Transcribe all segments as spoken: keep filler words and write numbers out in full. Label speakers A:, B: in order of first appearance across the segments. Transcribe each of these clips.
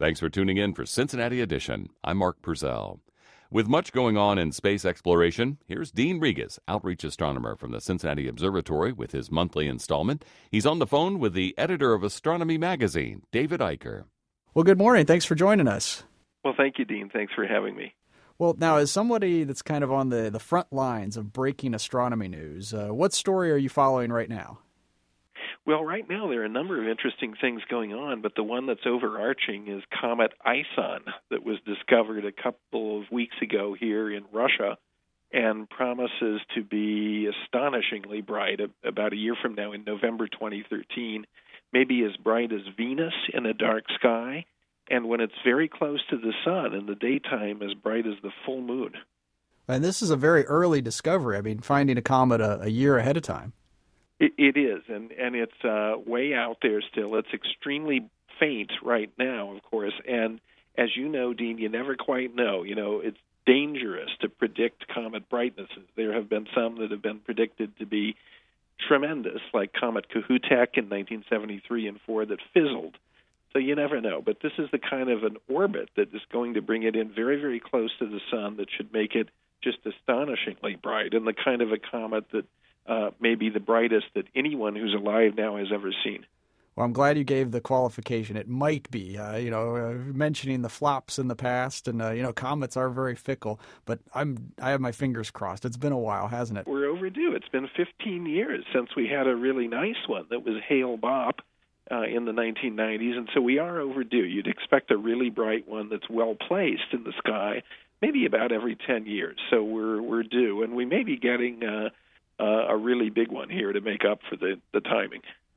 A: Thanks for tuning in for Cincinnati Edition. I'm Mark Purcell. With much going on in space exploration, here's Dean Regas, outreach astronomer from the Cincinnati Observatory, with his monthly installment. He's on the phone with the editor of Astronomy Magazine, David Eicher.
B: Well, good morning. Thanks for joining us.
C: Well, thank you, Dean. Thanks for having me.
B: Well, now, as somebody that's kind of on the, the front lines of breaking astronomy news, uh, what story are you following right now?
C: Well, right now there are a number of interesting things going on, but the one that's overarching is Comet Ison that was discovered a couple of weeks ago here in Russia and promises to be astonishingly bright about a year from now in November twenty thirteen, maybe as bright as Venus in a dark sky, and when it's very close to the sun in the daytime, as bright as the full moon.
B: And this is a very early discovery. I mean, finding a comet a, a year ahead of time.
C: It, it is, and, and it's uh, way out there still. It's extremely faint right now, of course, and as you know, Dean, you never quite know. You know, it's dangerous to predict comet brightnesses. There have been some that have been predicted to be tremendous, like Comet Kohoutek in nineteen seventy-three and four that fizzled. So you never know. But this is the kind of an orbit that is going to bring it in very, very close to the sun that should make it just astonishingly bright, and the kind of a comet that uh, may be the brightest that anyone who's alive now has ever seen.
B: Well, I'm glad you gave the qualification. It might be, uh, you know, uh, mentioning the flops in the past, and uh, you know, comets are very fickle. But I'm, I have my fingers crossed. It's been a while, hasn't it?
C: We're overdue. It's been fifteen years since we had a really nice one that was Hale-Bopp uh, in the nineteen nineties, and so we are overdue. You'd expect a really bright one that's well placed in the sky, maybe about every ten years. So we're we're due, and we may be getting uh, uh, a really big one here to make up for the, the timing.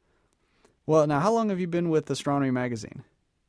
B: Well, now, how long have you been with Astronomy Magazine?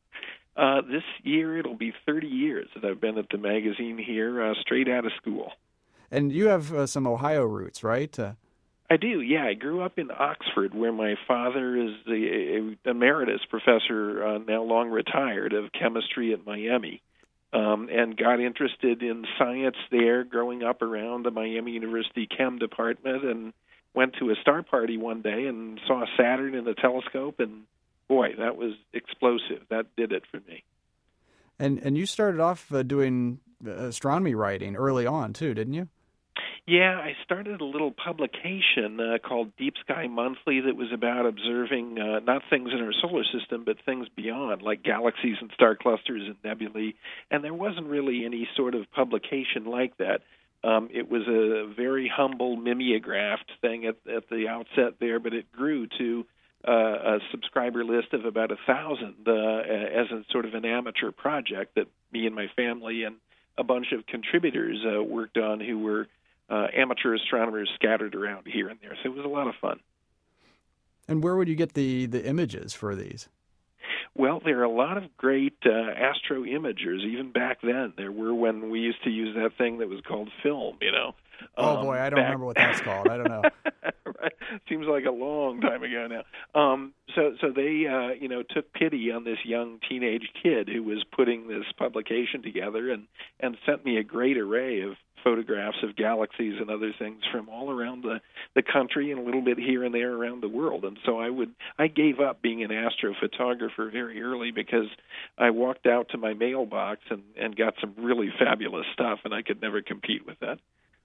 C: Uh, this year it'll be thirty years that I've been at the magazine here, uh, straight out of school.
B: And you have uh, some Ohio roots, right? Uh,
C: I do, yeah. I grew up in Oxford, where my father is the a, emeritus professor, uh, now long retired, of chemistry at Miami, um, and got interested in science there growing up around the Miami University Chem department, and went to a star party one day and saw Saturn in the telescope, and boy, that was explosive. That did it for me.
B: And and you started off uh, doing astronomy writing early on, too, didn't you?
C: Yeah, I started a little publication uh, called Deep Sky Monthly that was about observing uh, not things in our solar system, but things beyond, like galaxies and star clusters and nebulae. And there wasn't really any sort of publication like that. Um, it was a very humble mimeographed thing at, at the outset there, but it grew to uh, a subscriber list of about a thousand uh, as a sort of an amateur project that me and my family and a bunch of contributors uh, worked on, who were uh, amateur astronomers scattered around here and there. So it was a lot of fun.
B: And where would you get the, the images for these?
C: Well, there are a lot of great uh, astro imagers, even back then. There were when we used to use that thing that was called film, you know.
B: Oh,
C: um,
B: boy, I don't
C: back...
B: remember what that's called. I don't know.
C: Right. Seems like a long time ago now. Um, so so they, uh, you know, took pity on this young teenage kid who was putting this publication together, and, and sent me a great array of photographs of galaxies and other things from all around the, the country and a little bit here and there around the world. And so I would I gave up being an astrophotographer very early, because I walked out to my mailbox and, and got some really fabulous stuff, and I could never compete with that.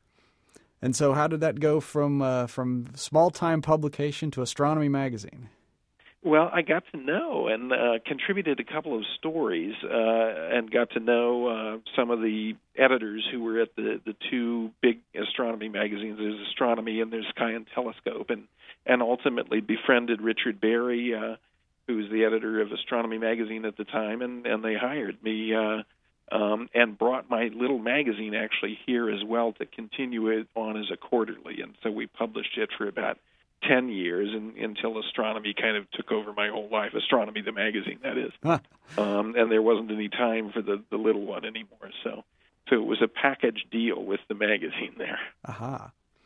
B: And so how did that go from uh, from small-time publication to Astronomy Magazine?
C: Well, I got to know and uh, contributed a couple of stories uh, and got to know uh, some of the editors who were at the, the two big astronomy magazines. There's Astronomy and there's Sky and Telescope, and, and ultimately befriended Richard Berry, uh, who was the editor of Astronomy Magazine at the time, and, and they hired me uh, um, and brought my little magazine actually here as well to continue it on as a quarterly. And so we published it for about ten years and, until astronomy kind of took over my whole life. Astronomy, the magazine, that is. Huh. Um, and there wasn't any time for the, the little one anymore. So so it was a package deal with the magazine there.
B: Aha.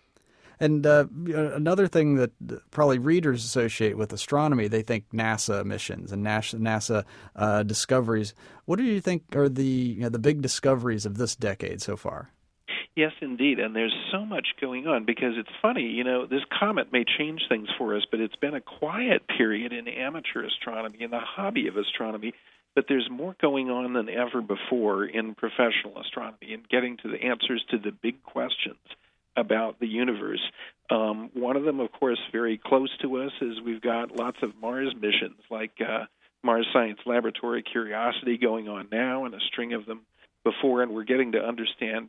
B: And uh, another thing that probably readers associate with astronomy, they think NASA missions and NASA, NASA uh, discoveries. What do you think are the you know, the big discoveries of this decade so far?
C: Yes, indeed, and there's so much going on, because it's funny, you know, this comet may change things for us, but it's been a quiet period in amateur astronomy, in the hobby of astronomy, but there's more going on than ever before in professional astronomy and getting to the answers to the big questions about the universe. Um, one of them, of course, very close to us is we've got lots of Mars missions like uh, Mars Science Laboratory Curiosity going on now, and a string of them before, and we're getting to understand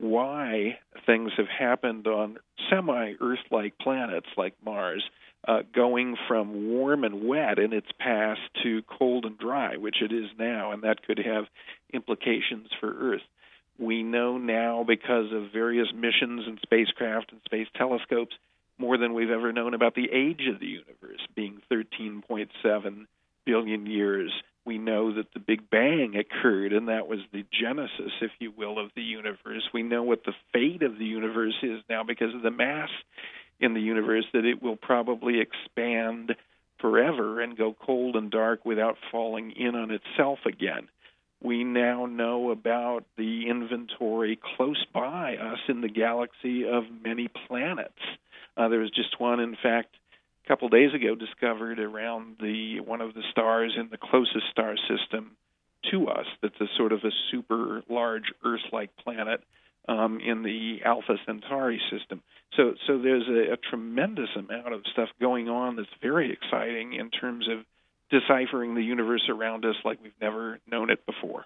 C: why things have happened on semi-Earth-like planets like Mars, uh, going from warm and wet in its past to cold and dry, which it is now, and that could have implications for Earth. We know now, because of various missions and spacecraft and space telescopes, more than we've ever known about the age of the universe, being thirteen point seven billion years. We know that the Big Bang occurred, and that was the genesis, if you will, of the universe. We know what the fate of the universe is now because of the mass in the universe, that it will probably expand forever and go cold and dark without falling in on itself again. We now know about the inventory close by us in the galaxy of many planets. Uh, there was just one, in fact, a couple days ago discovered around the one of the stars in the closest star system to us that's a sort of a super large Earth-like planet um, in the Alpha Centauri system. So, so there's a, a tremendous amount of stuff going on that's very exciting in terms of deciphering the universe around us like we've never known it before.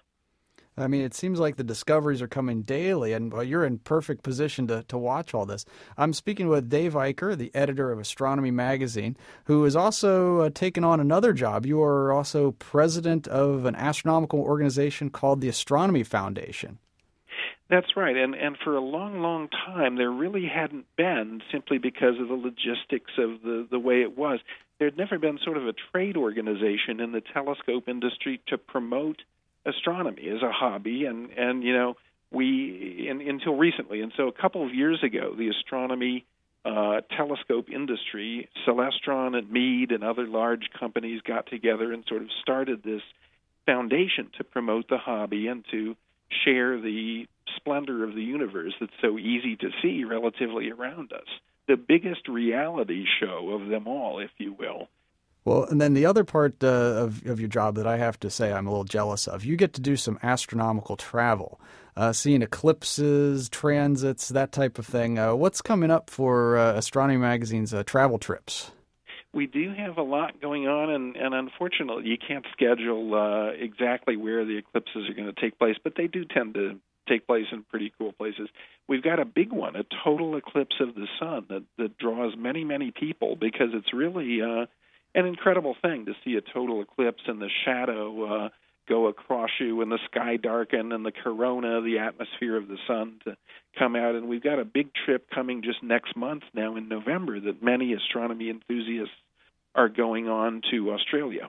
B: I mean, it seems like the discoveries are coming daily, and well, you're in perfect position to, to watch all this. I'm speaking with Dave Eicher, the editor of Astronomy Magazine, who has also uh, taken on another job. You are also president of an astronomical organization called the Astronomy Foundation.
C: That's right, and and for a long, long time, there really hadn't been, simply because of the logistics of the, the way it was. There had never been sort of a trade organization in the telescope industry to promote astronomy as a hobby, and, and you know, we, in, until recently. And so a couple of years ago, the astronomy uh, telescope industry, Celestron and Meade and other large companies got together and sort of started this foundation to promote the hobby and to share the splendor of the universe that's so easy to see relatively around us. The biggest reality show of them all, if you will.
B: Well, and then the other part uh, of, of your job that I have to say I'm a little jealous of, you get to do some astronomical travel, uh, seeing eclipses, transits, that type of thing. Uh, what's coming up for uh, Astronomy Magazine's uh, travel trips?
C: We do have a lot going on, and, and unfortunately you can't schedule uh, exactly where the eclipses are going to take place, but they do tend to take place in pretty cool places. We've got a big one, a total eclipse of the sun that, that draws many, many people because it's really uh, an incredible thing to see a total eclipse and the shadow uh, go across you and the sky darken and the corona, the atmosphere of the sun, to come out. And we've got a big trip coming just next month now in November that many astronomy enthusiasts are going on to Australia.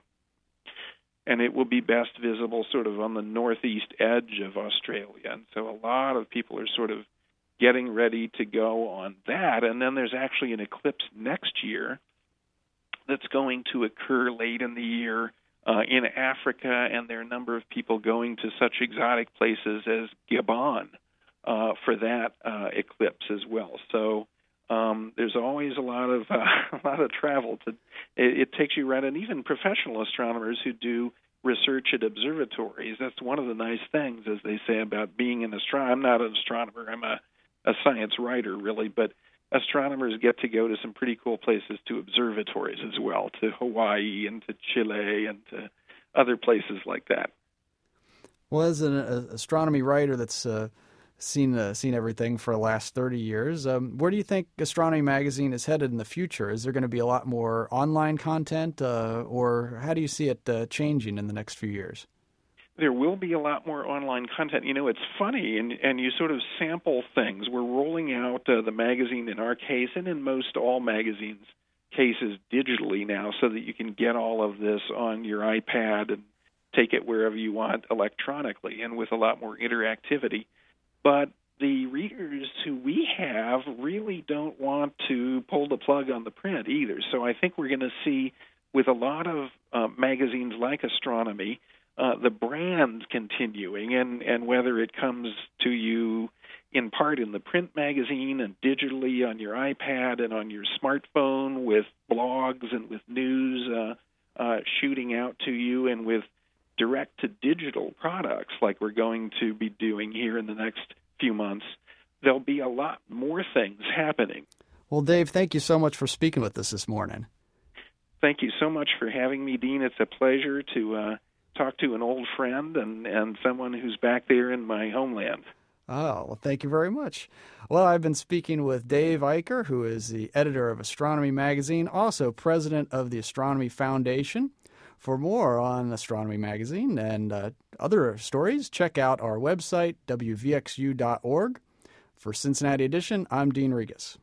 C: And it will be best visible sort of on the northeast edge of Australia. And so a lot of people are sort of getting ready to go on that. And then there's actually an eclipse next year that's going to occur late in the year uh, in Africa, and there are a number of people going to such exotic places as Gabon uh, for that uh, eclipse as well. So um, there's always a lot of uh, a lot of travel. To it, it takes you around, and even professional astronomers who do research at observatories. That's one of the nice things, as they say, about being an astronomer. I'm not an astronomer. I'm a, a science writer, really, but astronomers get to go to some pretty cool places, to observatories as well, to Hawaii and to Chile and to other places like that.
B: Well, as an uh, astronomy writer that's uh, seen uh, seen everything for the last thirty years, um, where do you think Astronomy Magazine is headed in the future? Is there going to be a lot more online content, uh, or how do you see it uh, changing in the next few years?
C: There will be a lot more online content. You know, it's funny, and, and you sort of sample things. We're rolling out uh, the magazine in our case, and in most all magazines' cases, digitally now, so that you can get all of this on your iPad and take it wherever you want electronically, and with a lot more interactivity. But the readers who we have really don't want to pull the plug on the print either. So I think we're going to see, with a lot of uh, magazines like Astronomy, Uh, the brand continuing, and, and whether it comes to you in part in the print magazine and digitally on your iPad and on your smartphone with blogs and with news uh, uh, shooting out to you, and with direct to digital products like we're going to be doing here in the next few months, there'll be a lot more things happening.
B: Well, Dave, thank you so much for speaking with us this morning.
C: Thank you so much for having me, Dean. It's a pleasure to uh, talk to an old friend and, and someone who's back there in my homeland.
B: Oh, well, thank you very much. Well, I've been speaking with Dave Eicher, who is the editor of Astronomy Magazine, also president of the Astronomy Foundation. For more on Astronomy Magazine and uh, other stories, check out our website, w v x u dot org. For Cincinnati Edition, I'm Dean Regas.